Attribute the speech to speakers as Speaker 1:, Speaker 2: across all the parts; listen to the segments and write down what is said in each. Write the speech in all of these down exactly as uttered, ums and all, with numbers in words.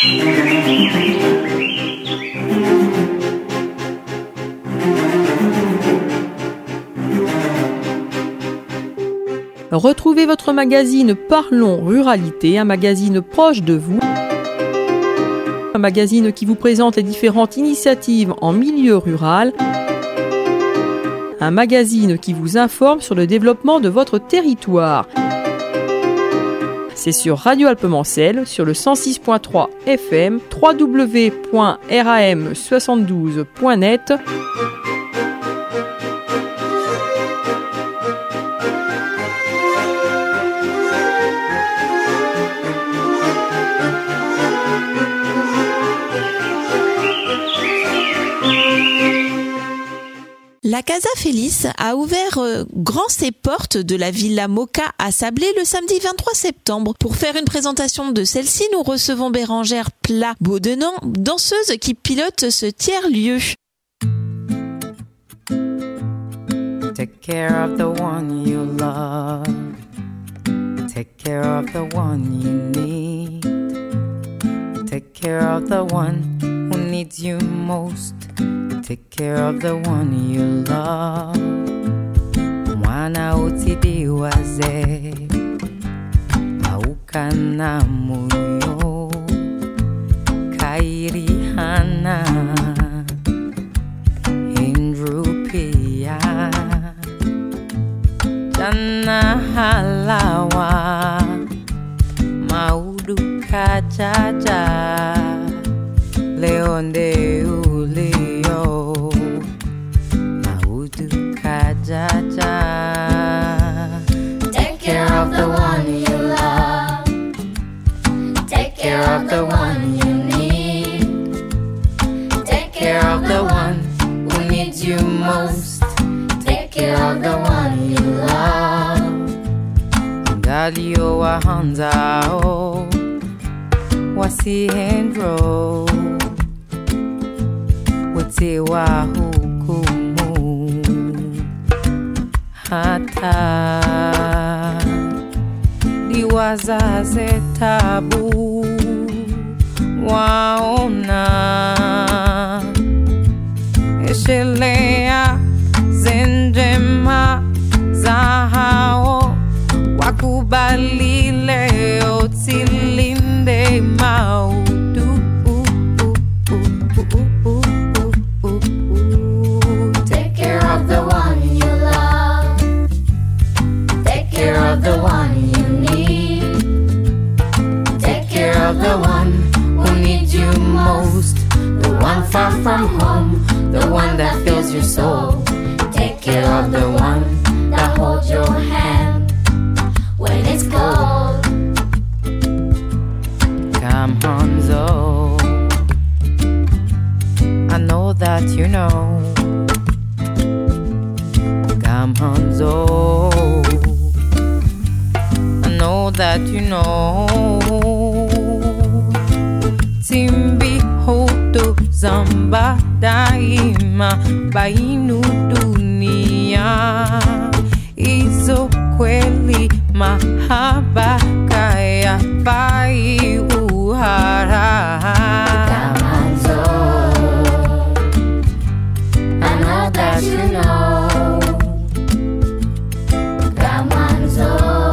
Speaker 1: Retrouvez votre magazine Parlons Ruralité, un magazine proche de vous. Un magazine qui vous présente les différentes initiatives en milieu rural. Un magazine qui vous informe sur le développement de votre territoire. C'est sur Radio Alpemancel, sur le cent six point trois F M, w w w point ram soixante-douze point net.
Speaker 2: La Casa Feliz a ouvert euh, grand ses portes de la Villa Moka à Sablé le samedi vingt-trois septembre. Pour faire une présentation de celle-ci, nous recevons Bérangère Plat-Beaudenant, danseuse qui pilote ce tiers-lieu.
Speaker 3: Take care of the one you love. Take care of the one you need. Take care of the one who needs you most. Take care of the one you love. Mwana utidiwaze aukana moyo kairi hana indrupia jana halawa maudu kajaja leonde ulio maudu kajaja.
Speaker 4: Take care of the one you love. Take care of the one you need. Take care of the one who needs you most. Take care of the one you love.
Speaker 3: Galio wa hanzao wasihendro wote wa hukumu hata liwazaze tabu waona eshelea zenjema zahao wakubali leo tilinde maudu.
Speaker 4: Take care of the one you love. Take care of the one you need. Take care of the one who needs you most. The one far from home, the one that fills your soul. Take care of the one that holds your hand when it's cold.
Speaker 3: Come Hanzo, I know that you know. Come Hanzo, I know that you know. Timbi hoto zamba daima bainu dunia. Izo kweli mahaba kaya bai uhara.
Speaker 4: Come Hanzo, I know that you know. Come Hanzo,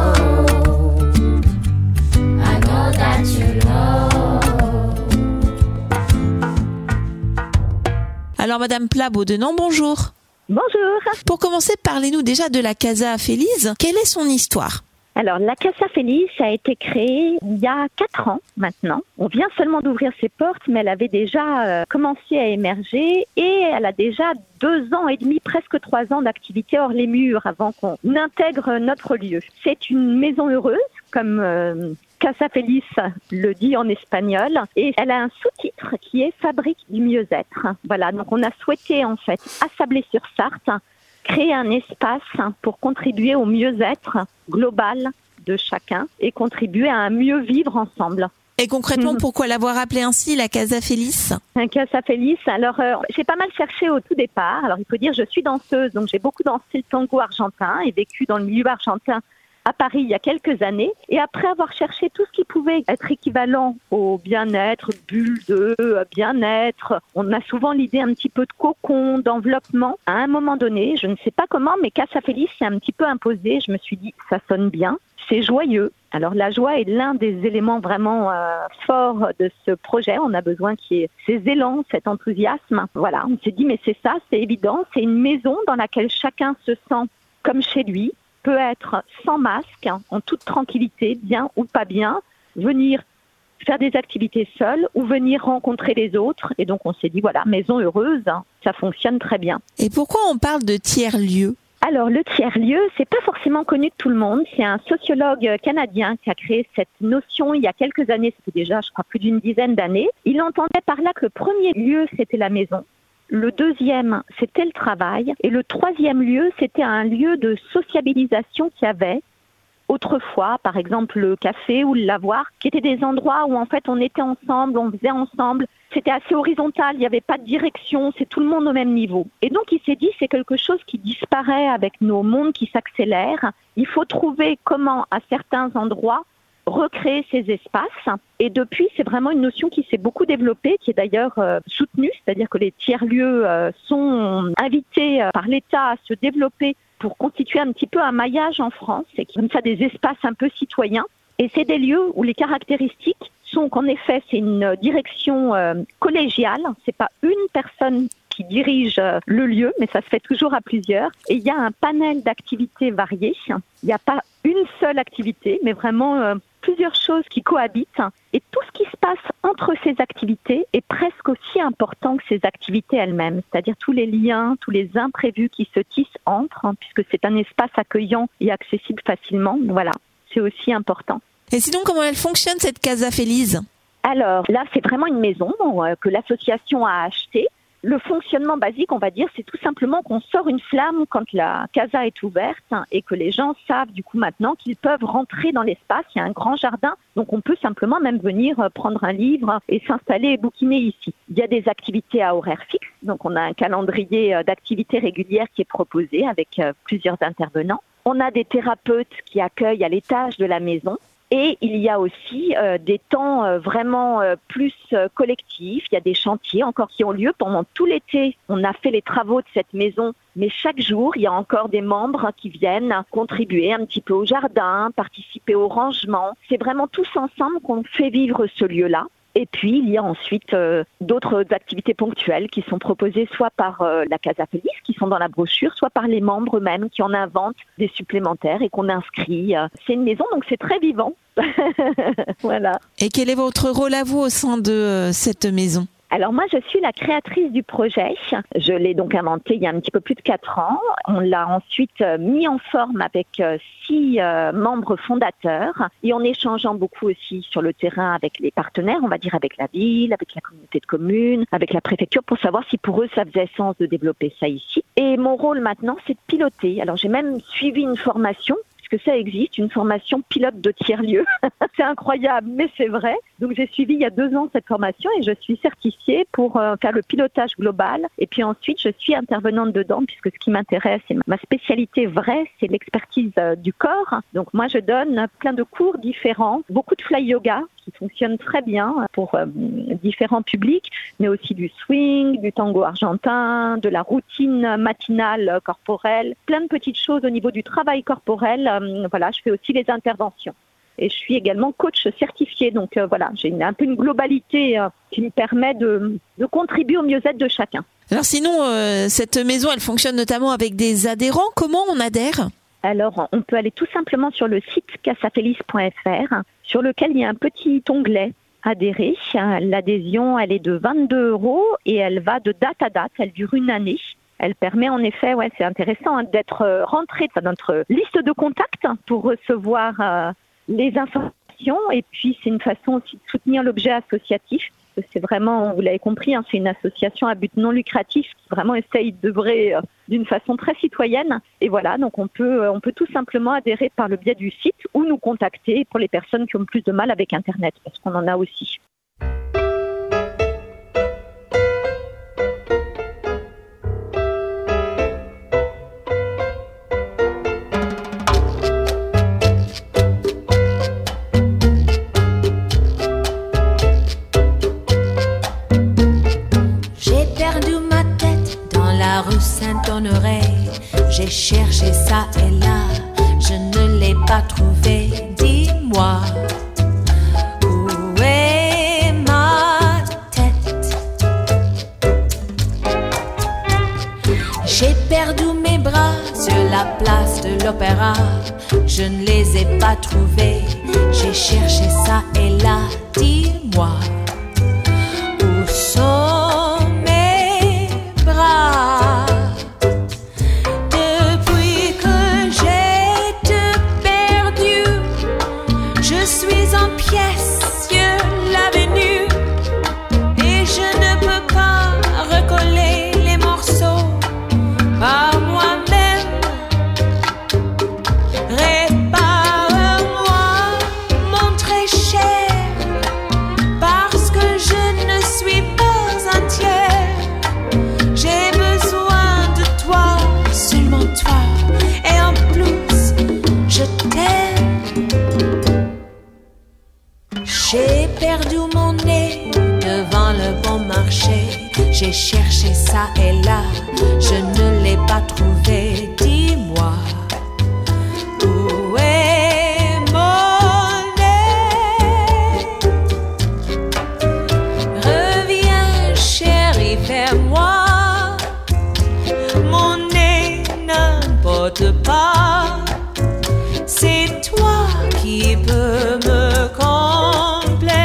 Speaker 4: I know that you know.
Speaker 2: Alors Madame Plat-Beaudenant, bonjour.
Speaker 5: Bonjour.
Speaker 2: Pour commencer, parlez-nous déjà de la Casa Feliz. Quelle est son histoire ?
Speaker 5: Alors, la Casa Feliz a été créée il y a quatre ans maintenant. On vient seulement d'ouvrir ses portes, mais elle avait déjà euh, commencé à émerger et elle a déjà deux ans et demi, presque trois ans d'activité hors les murs avant qu'on intègre notre lieu. C'est une maison heureuse, comme euh, Casa Feliz le dit en espagnol, et elle a un sous-titre qui est Fabrique du mieux-être. Voilà, donc on a souhaité en fait à Sablé-sur-Sarthe créer un espace pour contribuer au mieux-être global de chacun et contribuer à un mieux vivre ensemble.
Speaker 2: Et concrètement, mmh. pourquoi l'avoir appelée ainsi, la Casa Feliz ?
Speaker 5: Un Casa Feliz, alors euh, j'ai pas mal cherché au tout départ. Alors il faut dire, je suis danseuse, donc j'ai beaucoup dansé le tango argentin et vécu dans le milieu argentin à Paris il y a quelques années. Et après avoir cherché tout ce qui pouvait être équivalent au bien-être, bulle de bien-être, on a souvent l'idée un petit peu de cocon, d'enveloppement. À un moment donné, je ne sais pas comment, mais Casa Feliz s'est un petit peu imposé. Je me suis dit, ça sonne bien, c'est joyeux. Alors la joie est l'un des éléments vraiment euh, forts de ce projet. On a besoin qu'il y ait ces élans, cet enthousiasme. Voilà, on s'est dit, mais c'est ça, c'est évident. C'est une maison dans laquelle chacun se sent comme chez lui, peut être sans masque, en toute tranquillité, bien ou pas bien, venir faire des activités seules ou venir rencontrer les autres. Et donc on s'est dit, voilà, maison heureuse, ça fonctionne très bien.
Speaker 2: Et pourquoi on parle de tiers-lieu ?
Speaker 5: Alors, le tiers-lieu, c'est pas forcément connu de tout le monde. C'est un sociologue canadien qui a créé cette notion il y a quelques années. C'était déjà, je crois, plus d'une dizaine d'années. Il entendait par là que le premier lieu, c'était la maison. Le deuxième, c'était le travail. Et le troisième lieu, c'était un lieu de sociabilisation qu'il y avait autrefois, par exemple le café ou le lavoir, qui étaient des endroits où en fait on était ensemble, on faisait ensemble. C'était assez horizontal, il n'y avait pas de direction, c'est tout le monde au même niveau. Et donc il s'est dit, c'est quelque chose qui disparaît avec nos mondes qui s'accélèrent. Il faut trouver comment, à certains endroits, recréer ces espaces. Et depuis, c'est vraiment une notion qui s'est beaucoup développée, qui est d'ailleurs euh, soutenue, c'est-à-dire que les tiers-lieux euh, sont invités euh, par l'État à se développer pour constituer un petit peu un maillage en France, et comme ça des espaces un peu citoyens. Et c'est des lieux où les caractéristiques sont qu'en effet, c'est une direction euh, collégiale, c'est pas une personne qui dirige euh, le lieu, mais ça se fait toujours à plusieurs. Et il y a un panel d'activités variées. Il n'y a pas une seule activité, mais vraiment euh, plusieurs choses qui cohabitent. Et tout ce qui se passe entre ces activités est presque aussi important que ces activités elles-mêmes. C'est-à-dire tous les liens, tous les imprévus qui se tissent entre, hein, puisque c'est un espace accueillant et accessible facilement. Voilà, c'est aussi important.
Speaker 2: Et sinon, comment elle fonctionne, cette Casa Feliz ?
Speaker 5: Alors là, c'est vraiment une maison euh, que l'association a achetée. Le fonctionnement basique, on va dire, c'est tout simplement qu'on sort une flamme quand la casa est ouverte et que les gens savent du coup maintenant qu'ils peuvent rentrer dans l'espace. Il y a un grand jardin, donc on peut simplement même venir prendre un livre et s'installer et bouquiner ici. Il y a des activités à horaire fixe, donc on a un calendrier d'activités régulières qui est proposé avec plusieurs intervenants. On a des thérapeutes qui accueillent à l'étage de la maison. Et il y a aussi euh, des temps euh, vraiment euh, plus euh, collectifs. Il y a des chantiers encore qui ont lieu pendant tout l'été. On a fait les travaux de cette maison, mais chaque jour, il y a encore des membres qui viennent contribuer un petit peu au jardin, participer au rangement. C'est vraiment tous ensemble qu'on fait vivre ce lieu-là. Et puis, il y a ensuite euh, d'autres activités ponctuelles qui sont proposées soit par euh, la Casa Feliz, qui sont dans la brochure, soit par les membres eux-mêmes qui en inventent des supplémentaires et qu'on inscrit. C'est une maison, donc c'est très vivant. Voilà.
Speaker 2: Et quel est votre rôle à vous au sein de euh, cette maison ?
Speaker 5: Alors moi, je suis la créatrice du projet. Je l'ai donc inventé il y a un petit peu plus de quatre ans. On l'a ensuite mis en forme avec six euh, membres fondateurs et en échangeant beaucoup aussi sur le terrain avec les partenaires, on va dire avec la ville, avec la communauté de communes, avec la préfecture pour savoir si pour eux ça faisait sens de développer ça ici. Et mon rôle maintenant, c'est de piloter. Alors j'ai même suivi une formation, que ça existe, une formation pilote de tiers-lieu. C'est incroyable, mais c'est vrai. Donc j'ai suivi il y a deux ans cette formation et je suis certifiée pour euh, faire le pilotage global. Et puis ensuite, je suis intervenante dedans puisque ce qui m'intéresse, et ma spécialité vraie, c'est l'expertise euh, du corps. Donc moi, je donne plein de cours différents, beaucoup de fly yoga qui fonctionne très bien pour euh, différents publics, mais aussi du swing, du tango argentin, de la routine matinale corporelle, plein de petites choses au niveau du travail corporel. Euh, voilà, je fais aussi les interventions. Et je suis également coach certifié, donc euh, voilà, j'ai une, un peu une globalité euh, qui me permet de, de contribuer au mieux-être de chacun.
Speaker 2: Alors sinon, euh, cette maison, elle fonctionne notamment avec des adhérents. Comment on adhère ?
Speaker 5: Alors, on peut aller tout simplement sur le site casa feliz point f r, sur lequel il y a un petit onglet adhérer. L'adhésion, elle est de vingt-deux euros et elle va de date à date. Elle dure une année. Elle permet en effet, ouais, c'est intéressant, hein, d'être rentrée dans notre liste de contacts pour recevoir euh, les informations. Et puis, c'est une façon aussi de soutenir l'objet associatif. C'est vraiment, vous l'avez compris, hein, c'est une association à but non lucratif qui vraiment essaye d'œuvrer euh, d'une façon très citoyenne. Et voilà, donc on peut, on peut tout simplement adhérer par le biais du site ou nous contacter pour les personnes qui ont plus de mal avec Internet, parce qu'on en a aussi.
Speaker 2: cherché ça et là, je ne l'ai pas trouvé. Dis-moi, où est ma tête? J'ai perdu mes bras sur la place de l'opéra, je ne les ai pas trouvés. J'ai cherché ça et là, dis-moi, où sont mes bras? Depuis que j'ai te perdu, je suis en pièces sur l'avenue et je ne peux pas recoller les morceaux par moi-même. Répare-moi, mon très cher, parce que je ne suis pas entière. J'ai besoin de toi, seulement toi, et en plus, je t'aime. J'ai perdu mon nez devant le bon marché. J'ai cherché ça et là, je ne l'ai pas trouvé. Dis-moi, où est mon nez? Reviens, chérie, fais-moi mon nez, n'importe pas. C'est toi qui peux me compléter.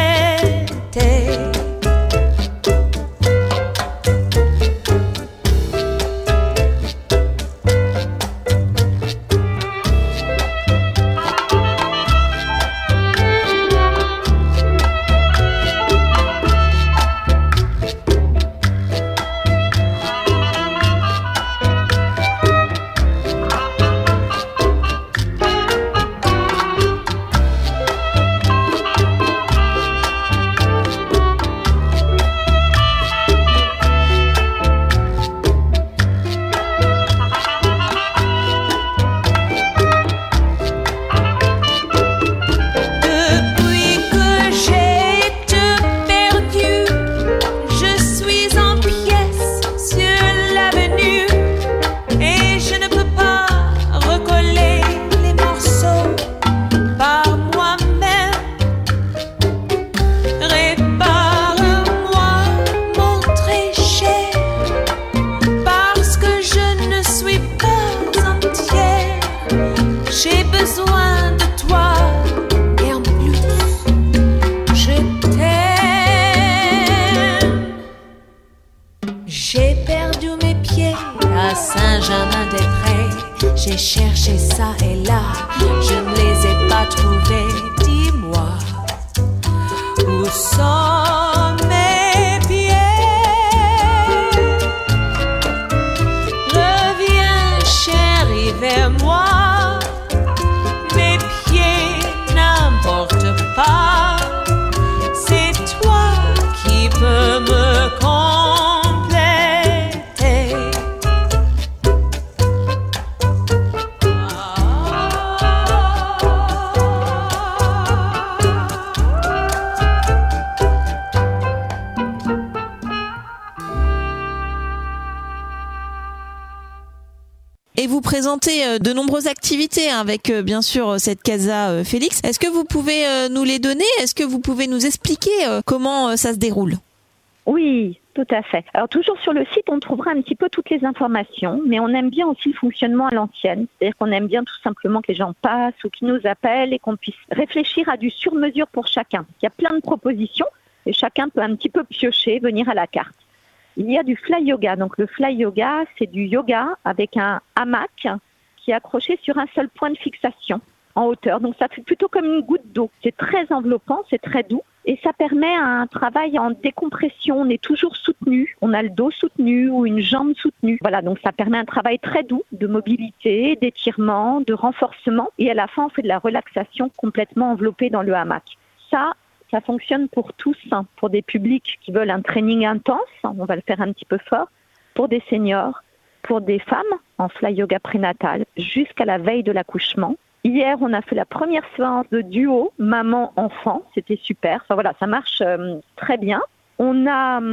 Speaker 2: Depuis que j'ai te perdu, je suis en pièces sur l'avenue et je ne peux pas recoller les morceaux par moi-même. Répare-moi, mon très cher, parce que je ne suis pas entière. J'ai besoin de toi et en plus, je t'aime. J'ai perdu mes pieds à Saint-Germain-des-Prés. J'ai cherché ça et là, je ne les ai pas trouvés. Dis-moi, où sont mes pieds? Reviens, chérie, vers moi. Mes pieds n'importe pas. C'est toi qui peux me compléter.
Speaker 6: Et vous présentez euh, de nombreuses activités hein, avec euh, bien sûr euh, cette Casa euh, Félix. Est-ce que vous pouvez euh, nous les donner? Est-ce que vous pouvez nous expliquer euh, comment euh, ça se déroule?
Speaker 5: Oui, tout à fait. Alors toujours sur le site, on trouvera un petit peu toutes les informations, mais on aime bien aussi le fonctionnement à l'ancienne. C'est-à-dire qu'on aime bien tout simplement que les gens passent ou qu'ils nous appellent et qu'on puisse réfléchir à du sur-mesure pour chacun. Il y a plein de propositions et chacun peut un petit peu piocher, venir à la carte. Il y a du fly yoga. Donc le fly yoga, c'est du yoga avec un hamac qui est accroché sur un seul point de fixation en hauteur. Donc ça fait plutôt comme une goutte d'eau. C'est très enveloppant, c'est très doux. Et ça permet un travail en décompression. On est toujours soutenu. On a le dos soutenu ou une jambe soutenue. Voilà, donc ça permet un travail très doux de mobilité, d'étirement, de renforcement. Et à la fin, on fait de la relaxation complètement enveloppée dans le hamac. Ça, ça fonctionne pour tous, hein, pour des publics qui veulent un training intense. On va le faire un petit peu fort. Pour des seniors, pour des femmes en fly yoga prénatal jusqu'à la veille de l'accouchement. Hier, on a fait la première séance de duo maman-enfant. C'était super. Enfin voilà, ça marche euh, très bien. On a euh,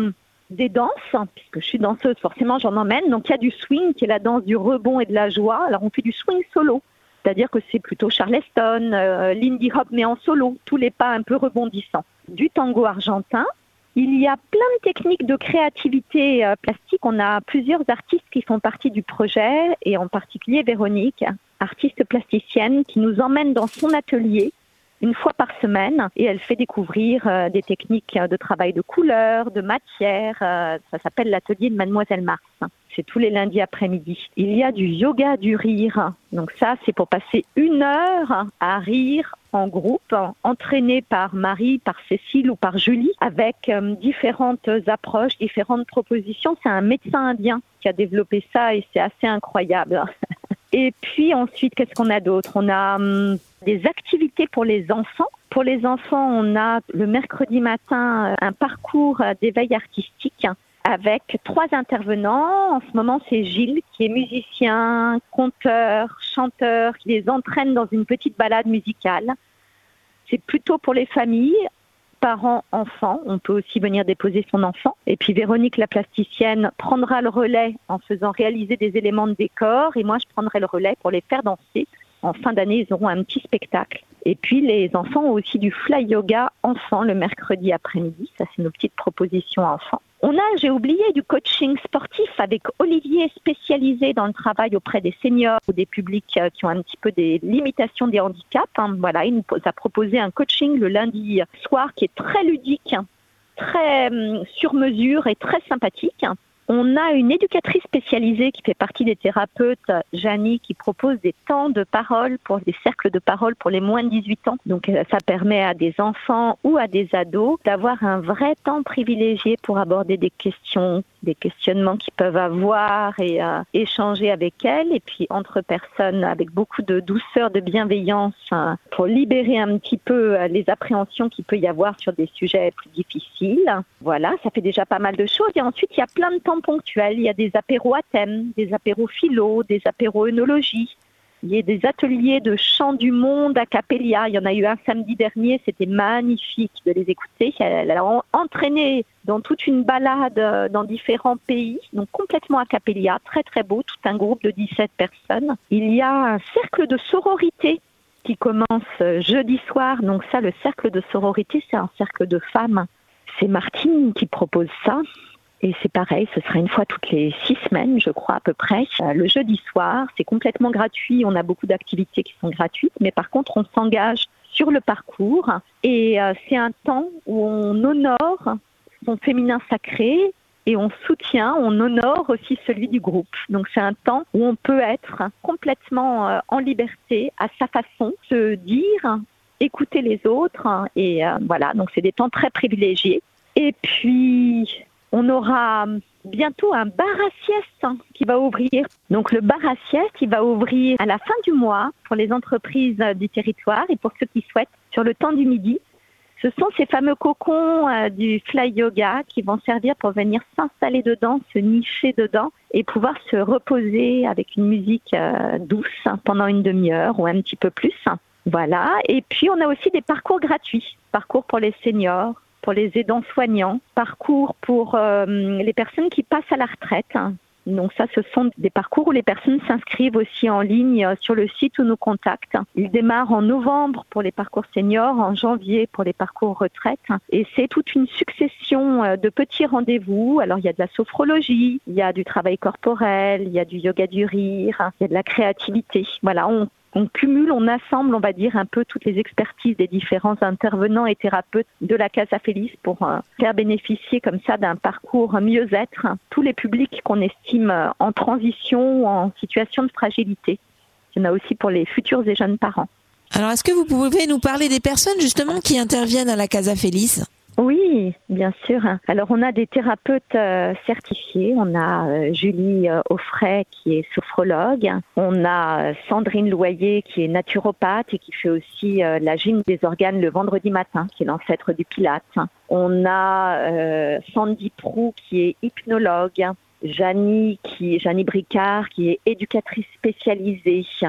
Speaker 5: des danses, hein, puisque je suis danseuse, forcément j'en emmène. Donc il y a du swing, qui est la danse du rebond et de la joie. Alors on fait du swing solo, c'est-à-dire que c'est plutôt Charleston, euh, Lindy Hop, mais en solo, tous les pas un peu rebondissants. Du tango argentin. Il y a plein de techniques de créativité euh, plastique. On a plusieurs artistes qui font partie du projet, et en particulier Véronique, artiste plasticienne, qui nous emmène dans son atelier une fois par semaine, et elle fait découvrir euh, des techniques de travail de couleur, de matière. Euh, ça s'appelle l'atelier de Mademoiselle Mars. C'est tous les lundis après-midi. Il y a du yoga du rire. Donc ça, c'est pour passer une heure à rire en groupe, entraîné par Marie, par Cécile ou par Julie, avec euh, différentes approches, différentes propositions. C'est un médecin indien qui a développé ça, et c'est assez incroyable. Et puis ensuite, qu'est-ce qu'on a d'autre? On a hum, des activités pour les enfants. Pour les enfants, on a le mercredi matin un parcours d'éveil artistique avec trois intervenants. En ce moment, c'est Gilles qui est musicien, conteur, chanteur, qui les entraîne dans une petite balade musicale. C'est plutôt pour les familles, parents, enfants. On peut aussi venir déposer son enfant. Et puis Véronique, la plasticienne, prendra le relais en faisant réaliser des éléments de décor. Et moi, je prendrai le relais pour les faire danser. En fin d'année, ils auront un petit spectacle. Et puis, les enfants ont aussi du fly yoga enfant le mercredi après-midi. Ça, c'est nos petites propositions enfants. On a, j'ai oublié, du coaching sportif avec Olivier, spécialisé dans le travail auprès des seniors ou des publics qui ont un petit peu des limitations des handicaps. Voilà, il nous a proposé un coaching le lundi soir qui est très ludique, très sur mesure et très sympathique. On a une éducatrice spécialisée qui fait partie des thérapeutes, Janie, qui propose des temps de parole, pour des cercles de parole pour les moins de dix-huit ans. Donc ça permet à des enfants ou à des ados d'avoir un vrai temps privilégié pour aborder des questions, des questionnements qu'ils peuvent avoir, et euh, échanger avec elles. Et puis entre personnes avec beaucoup de douceur, de bienveillance, hein, pour libérer un petit peu les appréhensions qu'il peut y avoir sur des sujets plus difficiles. Voilà, ça fait déjà pas mal de choses. Et ensuite, il y a plein de temps ponctuels. Il y a des apéros à thème, des apéros philo, des apéros œnologie. Il y a des ateliers de chant du monde a cappella. Il y en a eu un samedi dernier, c'était magnifique de les écouter. Elle a entraîné dans toute une balade dans différents pays, donc complètement a cappella, très très beau, tout un groupe de dix-sept personnes. Il y a un cercle de sororité qui commence jeudi soir. Donc ça, le cercle de sororité, c'est un cercle de femmes. C'est Martine qui propose ça. Et c'est pareil, ce sera une fois toutes les six semaines, je crois, à peu près. Le jeudi soir, c'est complètement gratuit. On a beaucoup d'activités qui sont gratuites, mais par contre, on s'engage sur le parcours. Et euh, c'est un temps où on honore son féminin sacré et on soutient, on honore aussi celui du groupe. Donc c'est un temps où on peut être complètement euh, en liberté, à sa façon, se dire, écouter les autres. Et euh, voilà, donc c'est des temps très privilégiés. Et puis... on aura bientôt un bar à sieste qui va ouvrir. Donc le bar à sieste, il va ouvrir à la fin du mois pour les entreprises du territoire et pour ceux qui souhaitent sur le temps du midi. Ce sont ces fameux cocons euh, du fly yoga qui vont servir pour venir s'installer dedans, se nicher dedans et pouvoir se reposer avec une musique euh, douce pendant une demi-heure ou un petit peu plus. Voilà. Et puis on a aussi des parcours gratuits, parcours pour les seniors, pour les aidants soignants, parcours pour euh, les personnes qui passent à la retraite. Donc ça, ce sont des parcours où les personnes s'inscrivent aussi en ligne sur le site ou nous contactent. Ils démarrent en novembre pour les parcours seniors, en janvier pour les parcours retraite. Et c'est toute une succession de petits rendez-vous. Alors il y a de la sophrologie, il y a du travail corporel, il y a du yoga du rire, il y a de la créativité. Voilà, on On cumule, on assemble, on va dire, un peu toutes les expertises des différents intervenants et thérapeutes de la Casa Feliz pour euh, faire bénéficier comme ça d'un parcours mieux-être tous les publics qu'on estime en transition ou en situation de fragilité. Il y en a aussi pour les futurs et jeunes parents.
Speaker 2: Alors, est-ce que vous pouvez nous parler des personnes justement qui interviennent à la Casa Feliz ?
Speaker 5: Oui, bien sûr. Alors, on a des thérapeutes euh, certifiés. On a euh, Julie euh, Offray qui est sophrologue. On a euh, Sandrine Loyer qui est naturopathe et qui fait aussi euh, la gym des organes le vendredi matin, qui est l'ancêtre du Pilate. On a euh, Sandy Prou qui est hypnologue. Janie, qui, Janie Bricard qui est éducatrice spécialisée.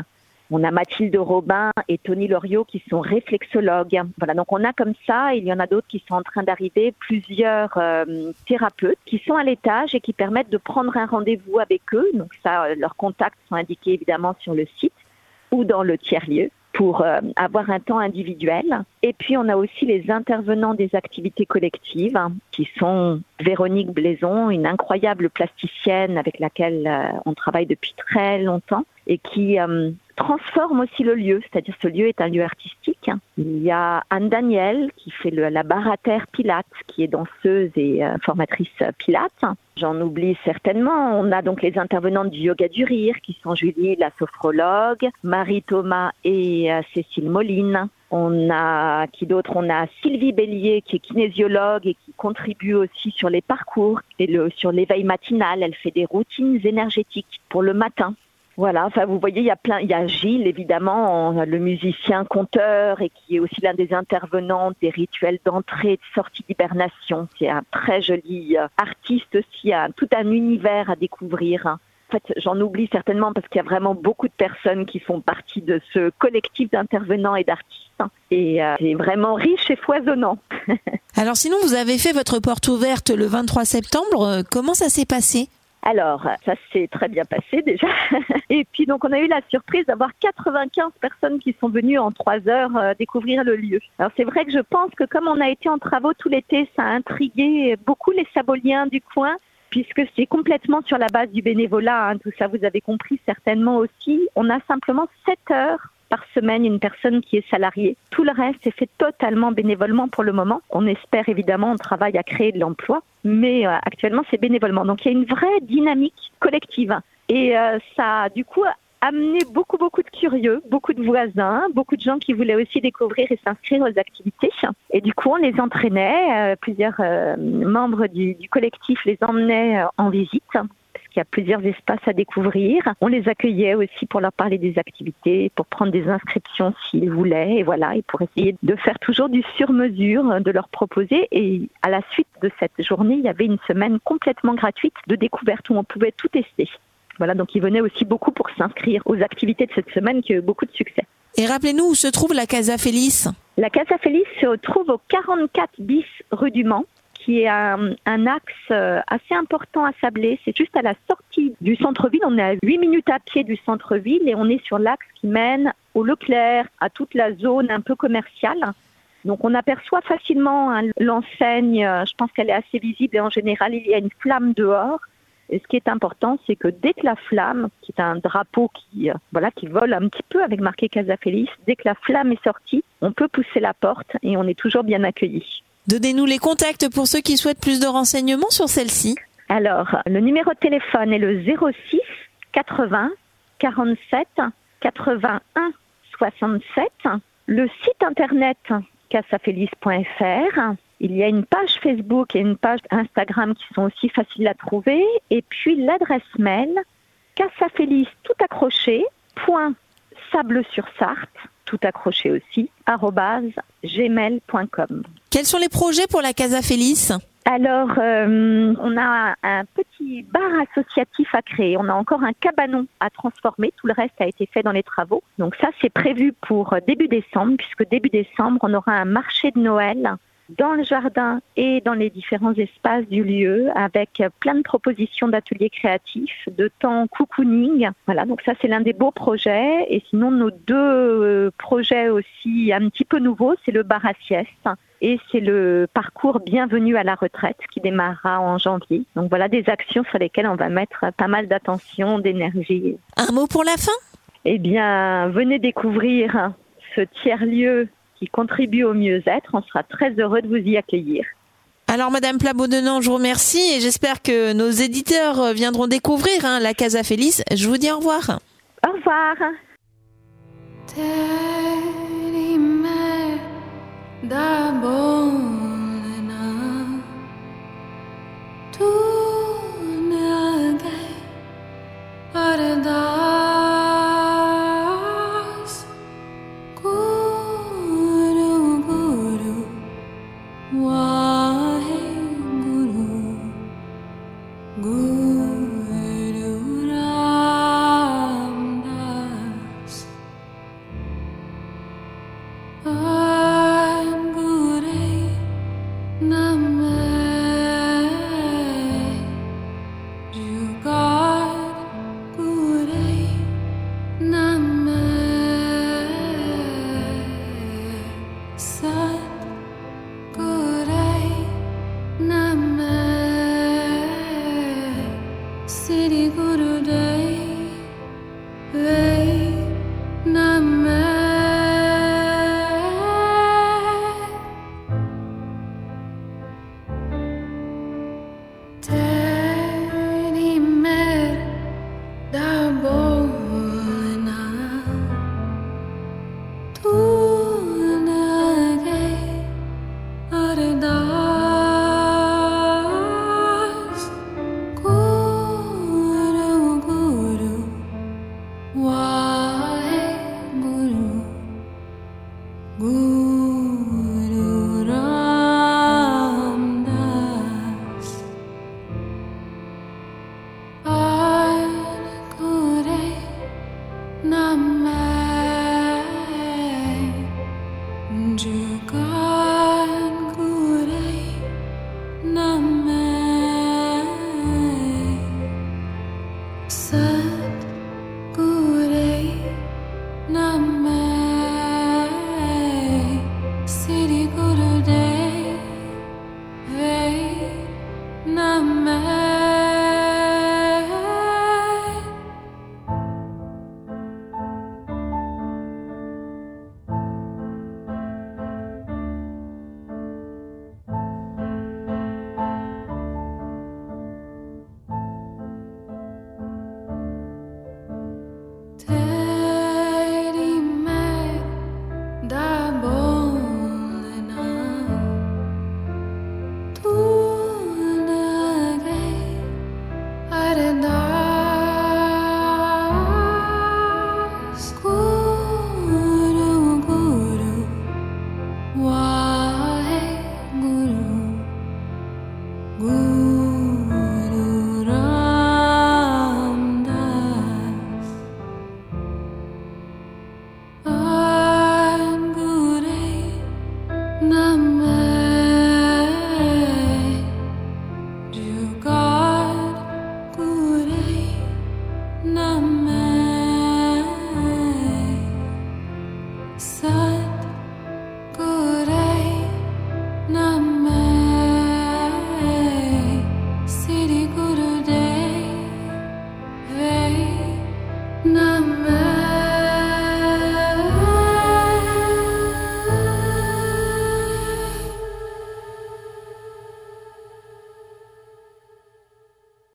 Speaker 5: On a Mathilde Robin et Tony Loriot qui sont réflexologues. Voilà, donc on a comme ça, il y en a d'autres qui sont en train d'arriver, plusieurs euh, thérapeutes qui sont à l'étage et qui permettent de prendre un rendez-vous avec eux. Donc ça, leurs contacts sont indiqués évidemment sur le site ou dans le tiers-lieu pour euh, avoir un temps individuel. Et puis on a aussi les intervenants des activités collectives hein, qui sont Véronique Blaison, une incroyable plasticienne avec laquelle euh, on travaille depuis très longtemps et qui euh, transforme aussi le lieu, c'est-à-dire ce lieu est un lieu artistique. Il y a Anne Daniel qui fait le, la barre à terre Pilates, qui est danseuse et euh, formatrice Pilates. J'en oublie certainement. On a donc les intervenantes du yoga du rire qui sont Julie, la sophrologue, Marie Thomas et euh, Cécile Moline. On a qui d'autre? On a Sylvie Bélier qui est kinésiologue et qui contribue aussi sur les parcours et le, sur l'éveil matinal. Elle fait des routines énergétiques pour le matin. Voilà, enfin vous voyez, il y a plein, il y a Gilles évidemment, le musicien conteur et qui est aussi l'un des intervenants des rituels d'entrée et de sortie d'hibernation. C'est un très joli artiste aussi, un, tout un univers à découvrir. En fait, j'en oublie certainement parce qu'il y a vraiment beaucoup de personnes qui font partie de ce collectif d'intervenants et d'artistes. Et euh, c'est vraiment riche et foisonnant.
Speaker 2: Alors sinon, vous avez fait votre porte ouverte le vingt-trois septembre. Comment ça s'est passé ?
Speaker 5: Alors, ça s'est très bien passé déjà. Et puis, donc, on a eu la surprise d'avoir quatre-vingt-quinze personnes qui sont venues en trois heures euh, découvrir le lieu. Alors, c'est vrai que je pense que comme on a été en travaux tout l'été, ça a intrigué beaucoup les Saboliens du coin, puisque c'est complètement sur la base du bénévolat. Hein, tout ça, vous avez compris certainement aussi. On a simplement sept heures par semaine une personne qui est salariée. Tout le reste est fait totalement bénévolement pour le moment. On espère évidemment, on travaille à créer de l'emploi, mais euh, actuellement c'est bénévolement. Donc il y a une vraie dynamique collective et euh, ça a du coup amené beaucoup beaucoup de curieux, beaucoup de voisins, beaucoup de gens qui voulaient aussi découvrir et s'inscrire aux activités. Et du coup on les entraînait, euh, plusieurs euh, membres du, du collectif les emmenaient euh, en visite. Il y a plusieurs espaces à découvrir. On les accueillait aussi pour leur parler des activités, pour prendre des inscriptions s'ils voulaient, et voilà, et pour essayer de faire toujours du sur-mesure, de leur proposer. Et à la suite de cette journée, il y avait une semaine complètement gratuite de découverte où on pouvait tout tester. Voilà, donc ils venaient aussi beaucoup pour s'inscrire aux activités de cette semaine qui a eu beaucoup de succès.
Speaker 2: Et rappelez-nous où se trouve la Casa Felice.
Speaker 5: La Casa Felice se trouve au quarante-quatre bis rue du Mans, qui est un, un axe assez important à Sablé. C'est juste à la sortie du centre-ville. On est à huit minutes à pied du centre-ville et on est sur l'axe qui mène au Leclerc, à toute la zone un peu commerciale. Donc on aperçoit facilement hein, l'enseigne, je pense qu'elle est assez visible et en général il y a une flamme dehors. Et ce qui est important, c'est que dès que la flamme, qui est un drapeau qui, euh, voilà, qui vole un petit peu avec marqué Casa Felice, dès que la flamme est sortie, on peut pousser la porte et on est toujours bien accueillis.
Speaker 2: Donnez-nous les contacts pour ceux qui souhaitent plus de renseignements sur celle-ci.
Speaker 5: Alors, le numéro de téléphone est le zéro six quatre-vingts quarante-sept quatre-vingt-un soixante-sept. Le site internet casafelice point f r. Il y a une page Facebook et une page Instagram qui sont aussi faciles à trouver. Et puis l'adresse mail casafelice tout accroché point sable sur sarthe tout accroché aussi arobase gmail point com.
Speaker 2: Quels sont les projets pour la Casa Felice ?
Speaker 5: Alors, euh, on a un petit bar associatif à créer. On a encore un cabanon à transformer. Tout le reste a été fait dans les travaux. Donc ça, c'est prévu pour début décembre, puisque début décembre, on aura un marché de Noël dans le jardin et dans les différents espaces du lieu avec plein de propositions d'ateliers créatifs, de temps cocooning. Voilà, donc ça c'est l'un des beaux projets. Et sinon nos deux projets aussi un petit peu nouveaux, c'est le bar à sieste et c'est le parcours Bienvenue à la retraite qui démarrera en janvier. Donc voilà des actions sur lesquelles on va mettre pas mal d'attention, d'énergie.
Speaker 2: Un mot pour la fin ?
Speaker 5: Eh bien, venez découvrir ce tiers-lieu qui contribue au mieux-être. On sera très heureux de vous y accueillir.
Speaker 2: Alors, Madame Plabaudenant, je vous remercie et j'espère que nos éditeurs viendront découvrir hein, la Casa Felice. Je vous dis au revoir.
Speaker 5: Au revoir.
Speaker 7: Namé